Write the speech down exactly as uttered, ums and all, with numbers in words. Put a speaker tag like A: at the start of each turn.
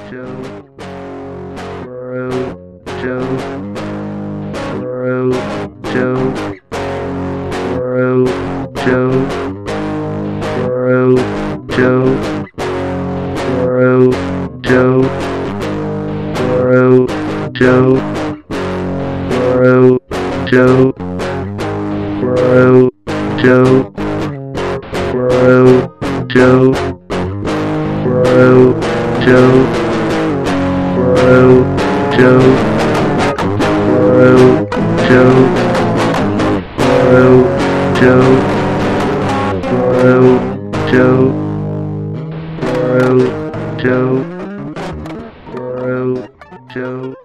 A: Joe, Bro, Joe, Bro, Joe, Bro, Joe, Bro, Joe, Bro, Joe, Bro, Joe, Bro, Joe, Bro, Joe, Bro, Joe, Bro, Joe, Bro, Joe, Bro, Joe, Bro, Joe, Bro, Joe, Bro, Joe, Bro, Joe.